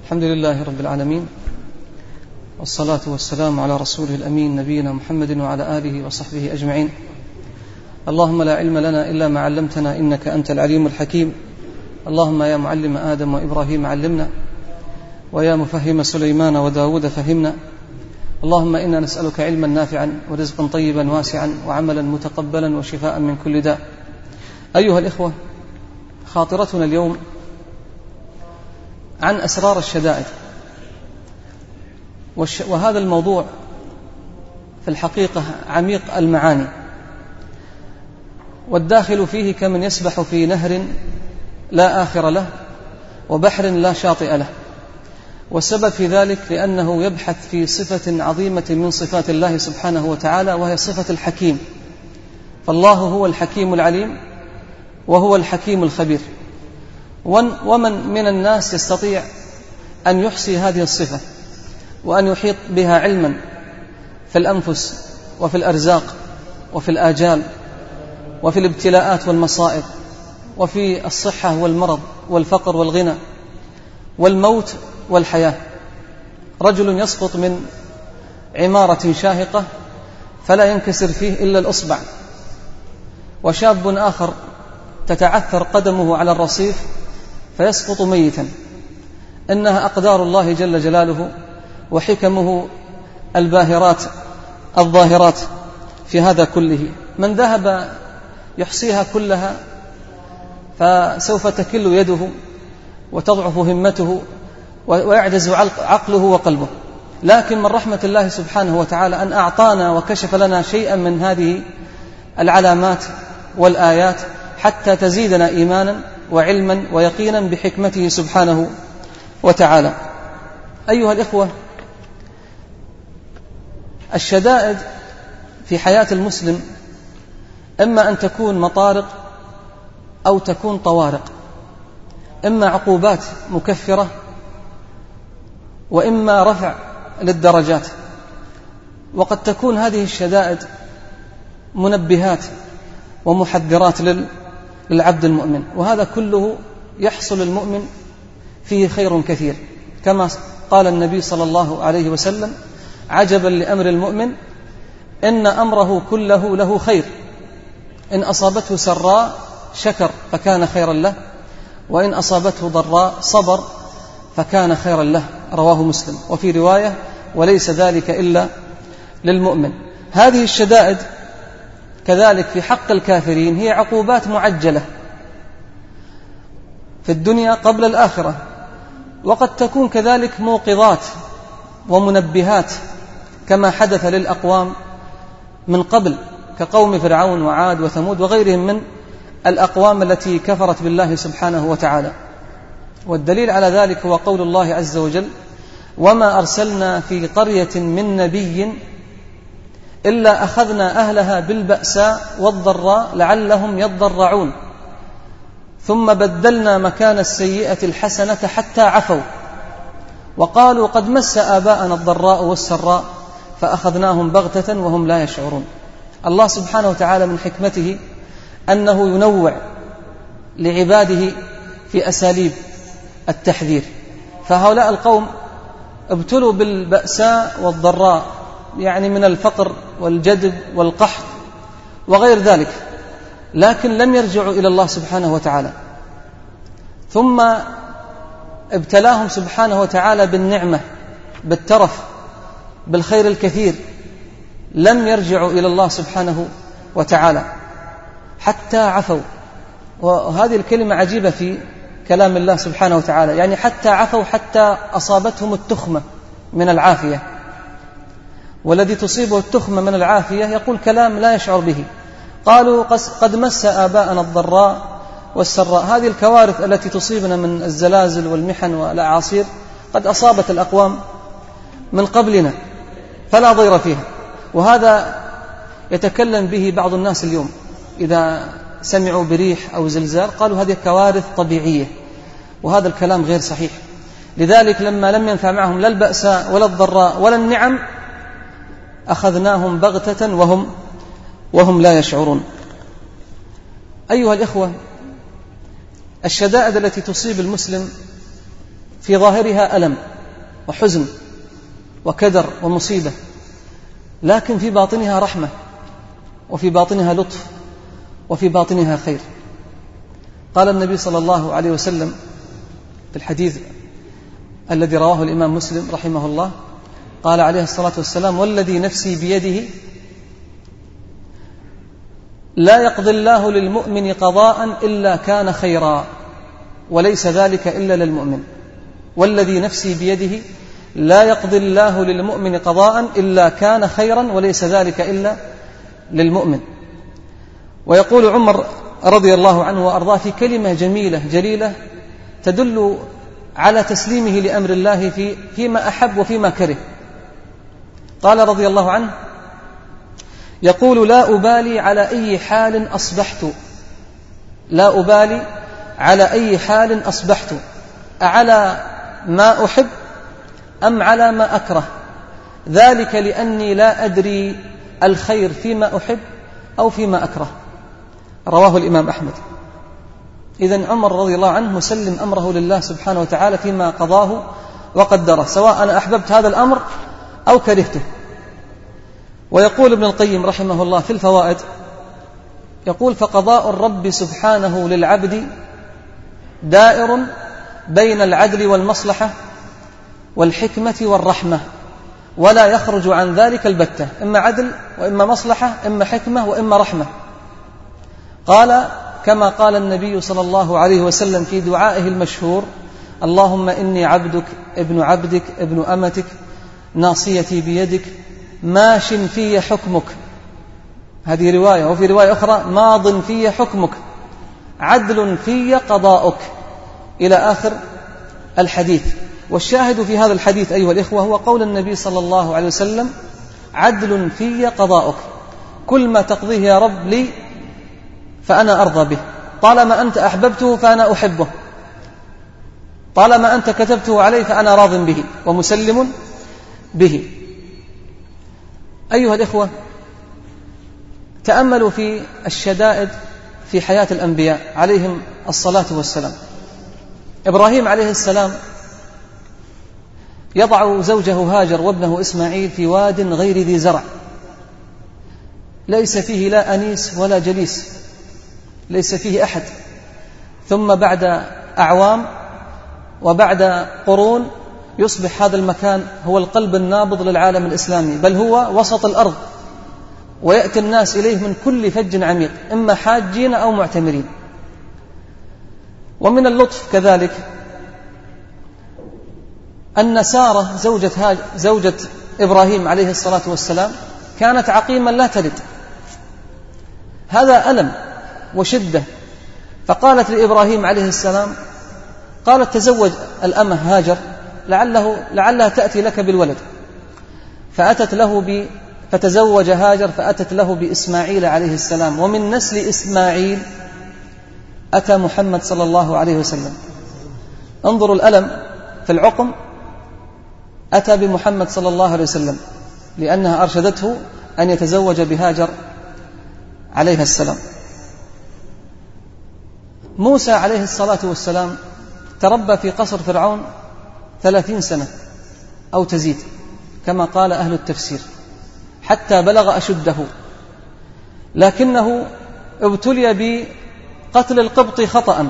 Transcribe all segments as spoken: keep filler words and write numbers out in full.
الحمد لله رب العالمين، والصلاة والسلام على رسوله الأمين نبينا محمد وعلى آله وصحبه أجمعين. اللهم لا علم لنا إلا ما علمتنا إنك أنت العليم الحكيم. اللهم يا معلم آدم وإبراهيم علمنا، ويا مفهم سليمان وداود فهمنا. اللهم إنا نسألك علما نافعا ورزقا طيبا واسعا وعملا متقبلا وشفاء من كل داء. أيها الإخوة، خاطرتنا اليوم عن أسرار الشدائد، وهذا الموضوع في الحقيقة عميق المعاني، والداخل فيه كمن يسبح في نهر لا آخر له وبحر لا شاطئ له. والسبب في ذلك لأنه يبحث في صفة عظيمة من صفات الله سبحانه وتعالى، وهي صفة الحكيم. فالله هو الحكيم العليم وهو الحكيم الخبير، ومن من الناس يستطيع أن يحصي هذه الصفة وأن يحيط بها علما في الأنفس وفي الأرزاق وفي الآجال وفي الابتلاءات والمصائب وفي الصحة والمرض والفقر والغنى والموت والحياة. رجل يسقط من عمارة شاهقة فلا ينكسر فيه إلا الأصبع، وشاب آخر تتعثر قدمه على الرصيف فيسقط ميتا. إنها أقدار الله جل جلاله وحكمه الباهرات الظاهرات في هذا كله. من ذهب يحصيها كلها فسوف تكل يده وتضعف همته ويعجز عقله وقلبه. لكن من رحمة الله سبحانه وتعالى أن أعطانا وكشف لنا شيئا من هذه العلامات والآيات حتى تزيدنا إيمانا وعلما ويقينا بحكمته سبحانه وتعالى. أيها الإخوة، الشدائد في حياة المسلم إما أن تكون مطارق أو تكون طوارق، إما عقوبات مكفرة وإما رفع للدرجات. وقد تكون هذه الشدائد منبهات ومحذرات للعبد المؤمن، وهذا كله يحصل المؤمن فيه خير كثير، كما قال النبي صلى الله عليه وسلم: عجبا لأمر المؤمن إن أمره كله له خير، إن أصابته سراء شكر فكان خيرا له، وإن أصابته ضراء صبر فكان خيرا له. رواه مسلم. وفي رواية: وليس ذلك إلا للمؤمن. هذه الشدائد كذلك في حق الكافرين هي عقوبات معجلة في الدنيا قبل الآخرة، وقد تكون كذلك موقظات ومنبهات كما حدث للأقوام من قبل، كقوم فرعون وعاد وثمود وغيرهم من الأقوام التي كفرت بالله سبحانه وتعالى. والدليل على ذلك هو قول الله عز وجل: وما أرسلنا في قرية من نبي إلا أخذنا أهلها بالبأساء والضراء لعلهم يضرعون ثم بدلنا مكان السيئة الحسنة حتى عفوا وقالوا قد مس آباءنا الضراء والسراء فأخذناهم بغتة وهم لا يشعرون. الله سبحانه وتعالى من حكمته أنه ينوع لعباده في أساليب التحذير. فهؤلاء القوم ابتلوا بالبأساء والضراء، يعني من الفقر والجدب والقحط وغير ذلك، لكن لم يرجعوا إلى الله سبحانه وتعالى. ثم ابتلاهم سبحانه وتعالى بالنعمة، بالترف، بالخير الكثير، لم يرجعوا إلى الله سبحانه وتعالى حتى عفوا. وهذه الكلمة عجيبة في كلام الله سبحانه وتعالى، يعني حتى عفوا، حتى أصابتهم التخمة من العافية. والذي تصيبه التخمة من العافية يقول كلام لا يشعر به. قالوا قد مس آباءنا الضراء والسراء. هذه الكوارث التي تصيبنا من الزلازل والمحن والأعاصير قد أصابت الأقوام من قبلنا فلا ضير فيها. وهذا يتكلم به بعض الناس اليوم إذا سمعوا بريح أو زلزال، قالوا هذه كوارث طبيعية، وهذا الكلام غير صحيح. لذلك لما لم ينفع معهم لا البأساء ولا الضراء ولا النعم أخذناهم بغتة وهم وهم لا يشعرون. أيها الإخوة، الشدائد التي تصيب المسلم في في ظاهرها ألم وحزن وكدر ومصيبة، لكن في باطنها رحمة، وفي باطنها لطف، وفي باطنها خير. قال النبي صلى الله عليه وسلم في الحديث الذي رواه الإمام مسلم رحمه الله، قال عليه الصلاة والسلام: والذي نفسي بيده لا يقضي الله للمؤمن قضاء إلا كان خيرا وليس ذلك إلا للمؤمن. والذي نفسي بيده لا يقضي الله للمؤمن قضاء إلا كان خيرا وليس ذلك إلا للمؤمن. ويقول عمر رضي الله عنه وأرضاه في كلمة جميلة جليلة تدل على تسليمه لأمر الله في فيما أحب وفيما كره. قال رضي الله عنه: يقول: لا أبالي على أي حال أصبحت، لا أبالي على أي حال أصبحت، أعلى ما أحب أم على ما أكره، ذلك لأني لا أدري الخير فيما أحب أو فيما أكره. رواه الإمام أحمد. إذن عمر رضي الله عنه مسلم أمره لله سبحانه وتعالى فيما قضاه وقدره، سواء أنا أحببت هذا الأمر أو كرهته. ويقول ابن القيم رحمه الله في الفوائد، يقول: فقضاء الرب سبحانه للعبد دائر بين العدل والمصلحة والحكمة والرحمة، ولا يخرج عن ذلك البتة، إما عدل وإما مصلحة، إما حكمة وإما رحمة. قال كما قال النبي صلى الله عليه وسلم في دعائه المشهور: اللهم إني عبدك ابن عبدك ابن أمتك ناصيتي بيدك ماش في حكمك. هذه رواية. وفي رواية أخرى: ماض في حكمك عدل في قضاؤك، إلى آخر الحديث. والشاهد في هذا الحديث أيها الإخوة هو قول النبي صلى الله عليه وسلم: عدل في قضاؤك، كل ما تقضيه يا رب لي فأنا أرضى به، طالما أنت أحببته فأنا أحبه، طالما أنت كتبته علي فأنا راض به ومسلم به. أيها الإخوة، تأملوا في الشدائد في حياة الأنبياء عليهم الصلاة والسلام. إبراهيم عليه السلام يضع زوجه هاجر وابنه إسماعيل في واد غير ذي زرع، ليس فيه لا أنيس ولا جليس، ليس فيه أحد. ثم بعد أعوام وبعد قرون يصبح هذا المكان هو القلب النابض للعالم الإسلامي، بل هو وسط الأرض، ويأتي الناس إليه من كل فج عميق، إما حاجين أو معتمرين. ومن اللطف كذلك أن سارة زوجة, هاج زوجة إبراهيم عليه الصلاة والسلام كانت عقيما لا تلد، هذا ألم وشدة. فقالت لإبراهيم عليه السلام، قالت: تزوج الأمة هاجر لعله لعلها تأتي لك بالولد. فأتت له ب فتزوج هاجر فأتت له بإسماعيل عليه السلام، ومن نسل إسماعيل أتى محمد صلى الله عليه وسلم. انظروا الألم في العقم، أتى بمحمد صلى الله عليه وسلم لأنها أرشدته أن يتزوج بهاجر عليها السلام. موسى عليه الصلاة والسلام تربى في قصر فرعون ثلاثين سنة أو تزيد كما قال أهل التفسير، حتى بلغ أشده، لكنه ابتلي بقتل القبط خطأ،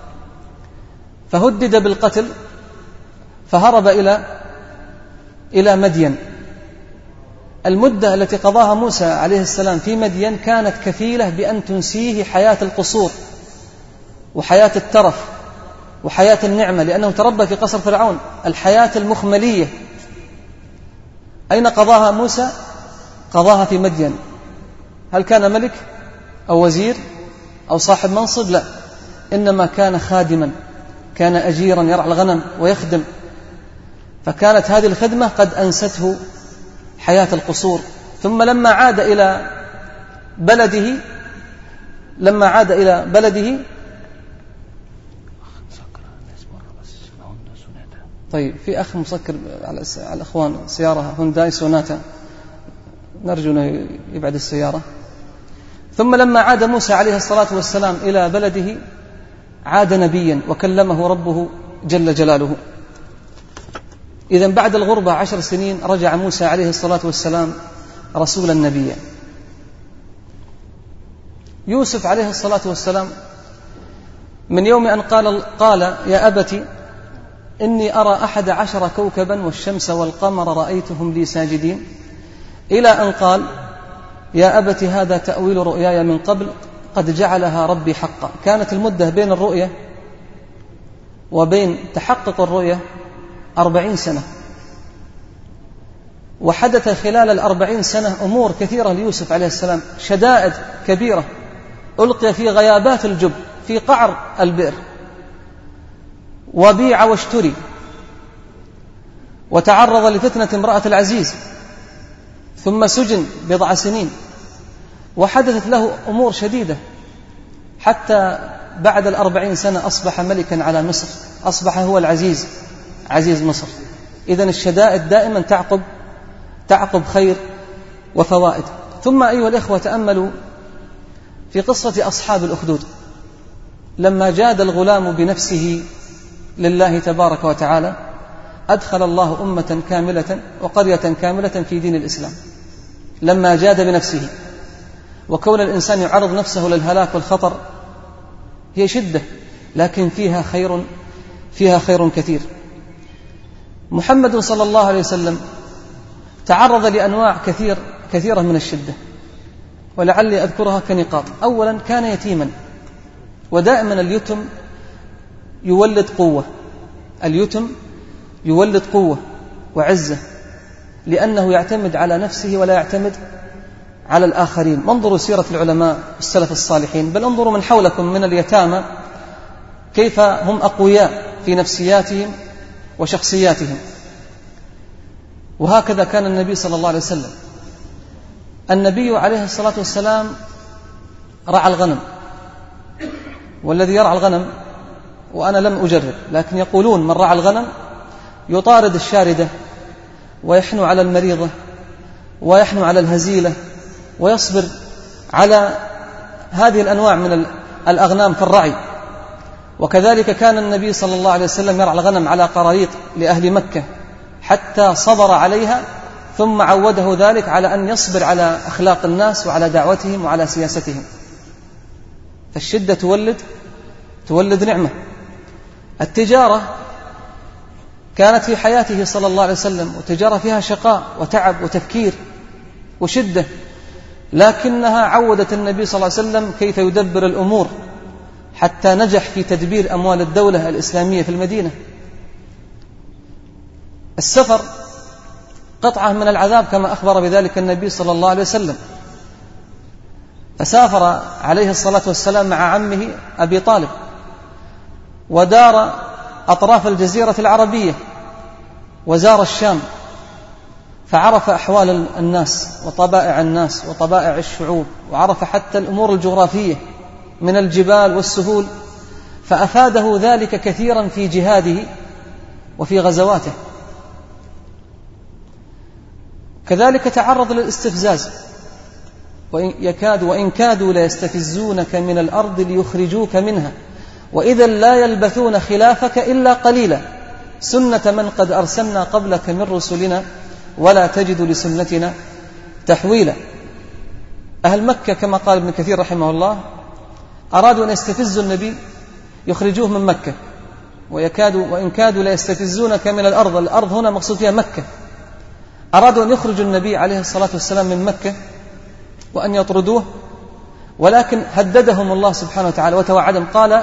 فهدد بالقتل فهرب إلى إلى مدين. المدة التي قضاها موسى عليه السلام في مدين كانت كفيلة بأن تنسيه حياة القصور وحياة الترف وحياة النعمة، لأنه تربى في قصر فرعون، الحياة المخملية. أين قضاها موسى؟ قضاها في مدين. هل كان ملك أو وزير أو صاحب منصب؟ لا، إنما كان خادما، كان أجيرا يرعى الغنم ويخدم، فكانت هذه الخدمة قد أنسته حياة القصور. ثم لما عاد إلى بلده لما عاد إلى بلده طيب في أخ مسكر على الأخوان سيارة هونداي سوناتا، نرجو أن يبعد السيارة. ثم لما عاد موسى عليه الصلاة والسلام إلى بلده عاد نبيا وكلمه ربه جل جلاله، إذن بعد الغربة عشر سنين رجع موسى عليه الصلاة والسلام رسولا نبيا. يوسف عليه الصلاة والسلام من يوم أن قال, قال يا أبت إني أرى أحد عشر كوكبا والشمس والقمر رأيتهم لي ساجدين، إلى أن قال يا أبت هذا تأويل رؤياي من قبل قد جعلها ربي حقا. كانت المدة بين الرؤية وبين تحقق الرؤية أربعين سنة، وحدث خلال الأربعين سنة أمور كثيرة ليوسف عليه السلام، شدائد كبيرة، ألقي في غيابات الجب في قعر البئر، وبيع واشتري، وتعرض لفتنة امرأة العزيز، ثم سجن بضع سنين، وحدثت له أمور شديدة، حتى بعد الأربعين سنة أصبح ملكا على مصر، أصبح هو العزيز عزيز مصر. إذن الشدائد دائما تعقب تعقب خير وفوائد. ثم أيها الإخوة تأملوا في قصة أصحاب الأخدود، لما جاد الغلام بنفسه لله تبارك وتعالى أدخل الله أمة كاملة وقرية كاملة في دين الإسلام. لما جاد بنفسه، وكون الإنسان يعرض نفسه للهلاك والخطر هي شدة، لكن فيها خير فيها خير كثير. محمد صلى الله عليه وسلم تعرض لأنواع كثير كثيرة من الشدة، ولعلي أذكرها كنقاط. أولا كان يتيما، ودائما اليتم يولد قوة، اليتم يولد قوة وعزة، لأنه يعتمد على نفسه ولا يعتمد على الآخرين. انظروا سيرة العلماء السلف الصالحين، بل انظروا من حولكم من اليتامى كيف هم أقوياء في نفسياتهم وشخصياتهم. وهكذا كان النبي صلى الله عليه وسلم. النبي عليه الصلاة والسلام رعى الغنم، والذي يرعى الغنم، وأنا لم أجرب، لكن يقولون من رعى الغنم يطارد الشاردة ويحنو على المريضة ويحنو على الهزيلة ويصبر على هذه الأنواع من الأغنام في الرعي. وكذلك كان النبي صلى الله عليه وسلم يرعى الغنم على قراريط لأهل مكة حتى صبر عليها، ثم عوده ذلك على أن يصبر على أخلاق الناس وعلى دعوتهم وعلى سياستهم. فالشدة تولد تولد نعمة. التجارة كانت في حياته صلى الله عليه وسلم، والتجارة فيها شقاء وتعب وتفكير وشدة، لكنها عودت النبي صلى الله عليه وسلم كيف يدبر الأمور حتى نجح في تدبير أموال الدولة الإسلامية في المدينة. السفر قطعة من العذاب كما أخبر بذلك النبي صلى الله عليه وسلم، فسافر عليه الصلاة والسلام مع عمه أبي طالب، ودار أطراف الجزيرة العربية، وزار الشام، فعرف أحوال الناس وطبائع الناس وطبائع الشعوب، وعرف حتى الأمور الجغرافية من الجبال والسهول، فأفاده ذلك كثيرا في جهاده وفي غزواته. كذلك تعرض للاستفزاز، وإن يكاد وإن كادوا ليستفزونك من الأرض ليخرجوك منها وإذا لا يلبثون خلافك إلا قليلا سنة من قد أرسلنا قبلك من رسلنا ولا تجد لسنتنا تحويلا. أهل مكة كما قال ابن كثير رحمه الله أرادوا أن يستفزوا النبي يخرجوه من مكة، ويكادوا وإن كادوا ليستفزونك من الأرض، الأرض هنا مقصود فيها مكة، أرادوا أن يخرجوا النبي عليه الصلاة والسلام من مكة وأن يطردوه، ولكن هددهم الله سبحانه وتعالى وتوعدهم، قال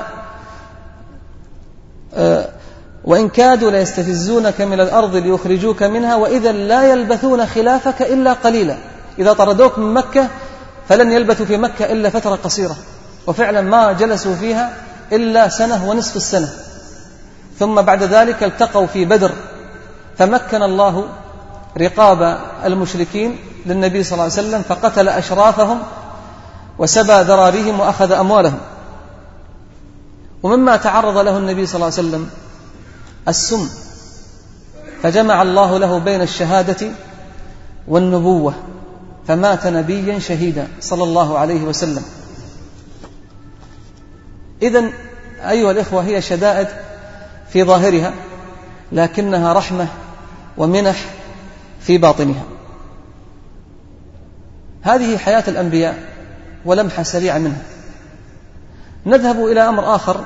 أه وإن كادوا ليستفزونك من الأرض ليخرجوك منها وإذا لا يلبثون خلافك إلا قليلا. إذا طردوك من مكة فلن يلبثوا في مكة إلا فترة قصيرة، وفعلا ما جلسوا فيها إلا سنة ونصف السنة، ثم بعد ذلك التقوا في بدر، فمكن الله رقاب المشركين للنبي صلى الله عليه وسلم، فقتل أشرافهم وسبى ذراريهم وأخذ أموالهم. ومما تعرض له النبي صلى الله عليه وسلم السم، فجمع الله له بين الشهادة والنبوة، فمات نبيا شهيدا صلى الله عليه وسلم. إذن أيها الإخوة هي شدائد في ظاهرها، لكنها رحمة ومنح في باطنها. هذه حياة الأنبياء ولمحة سريعة منها. نذهب إلى أمر آخر،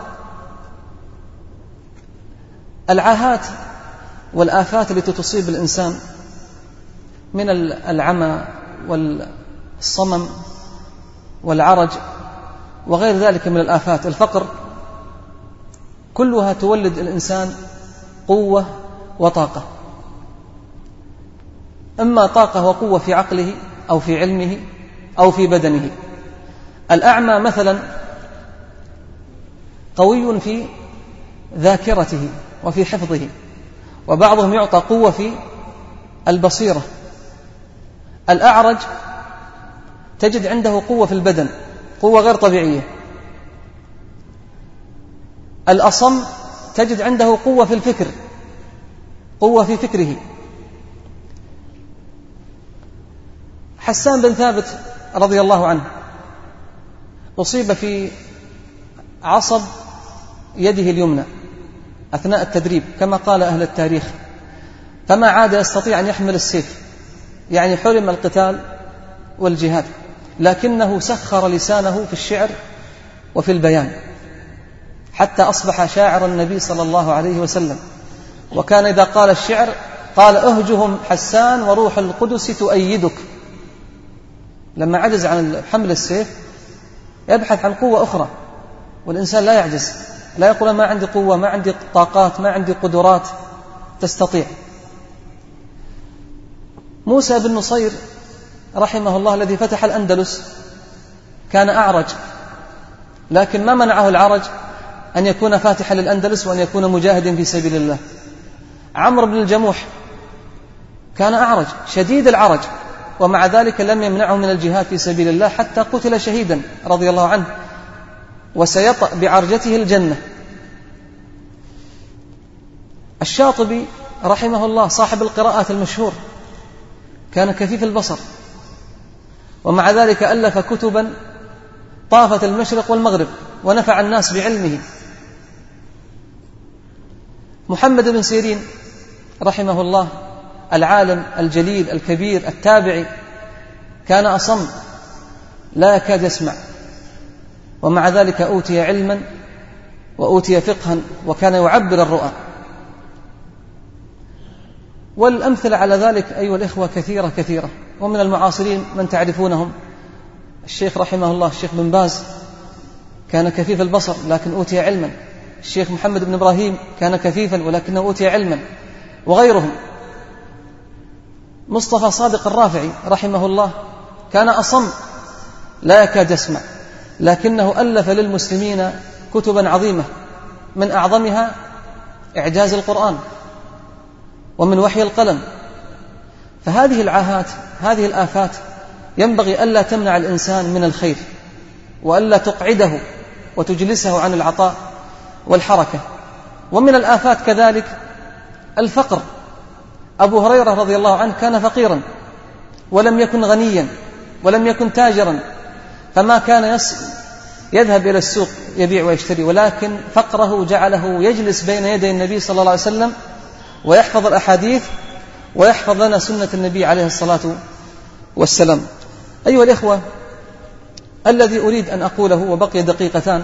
العاهات والآفات التي تصيب الإنسان من العمى والصمم والعرج وغير ذلك من الآفات، الفقر، كلها تولد الإنسان قوة وطاقة، إما طاقة وقوة في عقله أو في علمه أو في بدنه. الأعمى مثلا قوي في ذاكرته وفي حفظه، وبعضهم يعطى قوة في البصيرة. الأعرج تجد عنده قوة في البدن، قوة غير طبيعية. الأصم تجد عنده قوة في الفكر، قوة في فكره. حسان بن ثابت رضي الله عنه أصيب في عصب يده اليمنى أثناء التدريب كما قال أهل التاريخ، فما عاد يستطيع أن يحمل السيف، يعني حرم القتال والجهاد، لكنه سخر لسانه في الشعر وفي البيان حتى أصبح شاعر النبي صلى الله عليه وسلم. وكان إذا قال الشعر قال أهجهم حسان وروح القدس تؤيدك. لما عجز عن حمل السيف يبحث عن قوة أخرى، والإنسان لا يعجز، لا يقول ما عندي قوة، ما عندي طاقات، ما عندي قدرات تستطيع. موسى بن نصير رحمه الله الذي فتح الأندلس كان أعرج، لكن ما منعه العرج أن يكون فاتحا للأندلس وأن يكون مجاهدا في سبيل الله. عمرو بن الجموح كان أعرج شديد العرج، ومع ذلك لم يمنعه من الجهاد في سبيل الله حتى قتل شهيدا رضي الله عنه، وسيطأ بعرجته الجنة. الشاطبي رحمه الله صاحب القراءات المشهور كان كفيف البصر، ومع ذلك ألف كتبا طافت المشرق والمغرب ونفع الناس بعلمه. محمد بن سيرين رحمه الله العالم الجليل الكبير التابعي كان أصم لا يكاد يسمع، ومع ذلك أوتي علما وأوتي فقها وكان يعبر الرؤى. والأمثلة على ذلك أيها الإخوة كثيرة كثيرة. ومن المعاصرين من تعرفونهم الشيخ رحمه الله الشيخ بن باز كان كفيف البصر لكن أوتي علما. الشيخ محمد بن إبراهيم كان كفيفا ولكنه أوتي علما، وغيرهم. مصطفى صادق الرافعي رحمه الله كان أصم لا يكاد يسمع، لكنه ألف للمسلمين كتبا عظيمة، من أعظمها إعجاز القرآن ومن وحي القلم. فهذه العاهات، هذه الآفات ينبغي ألا تمنع الإنسان من الخير، وألا تقعده وتجلسه عن العطاء والحركة. ومن الآفات كذلك الفقر. أبو هريرة رضي الله عنه كان فقيرا ولم يكن غنيا ولم يكن تاجرا، فما كان يذهب إلى السوق يبيع ويشتري، ولكن فقره جعله يجلس بين يدي النبي صلى الله عليه وسلم ويحفظ الأحاديث ويحفظ لنا سنة النبي عليه الصلاة والسلام. أيها الإخوة، الذي أريد أن أقوله وبقي دقيقتان،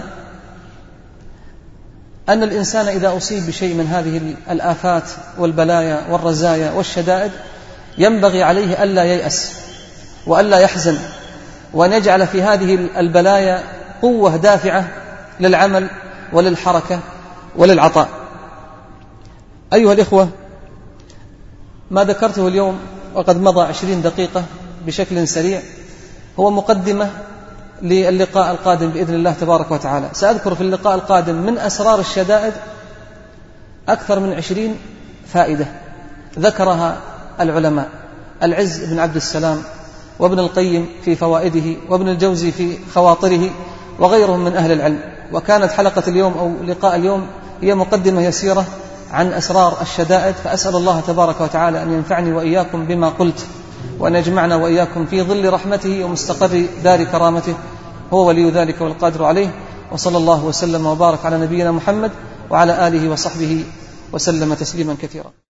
أن الإنسان إذا أصيب بشيء من هذه الآفات والبلايا والرزايا والشدائد ينبغي عليه ألا ييأس وألا يحزن، وأن يجعل في هذه البلايا قوة دافعة للعمل وللحركة وللعطاء. أيها الإخوة، ما ذكرته اليوم وقد مضى عشرين دقيقة بشكل سريع هو مقدمة للقاء القادم بإذن الله تبارك وتعالى. سأذكر في اللقاء القادم من أسرار الشدائد أكثر من عشرين فائدة ذكرها العلماء، العز بن عبد السلام وابن القيم في فوائده وابن الجوزي في خواطره وغيرهم من أهل العلم. وكانت حلقة اليوم أو لقاء اليوم هي مقدمة يسيرة عن أسرار الشدائد، فأسأل الله تبارك وتعالى أن ينفعني وإياكم بما قلت، وأن يجمعنا وإياكم في ظل رحمته ومستقر دار كرامته، هو ولي ذلك والقادر عليه. وصلى الله وسلم وبارك على نبينا محمد وعلى آله وصحبه وسلم تسليما كثيرا.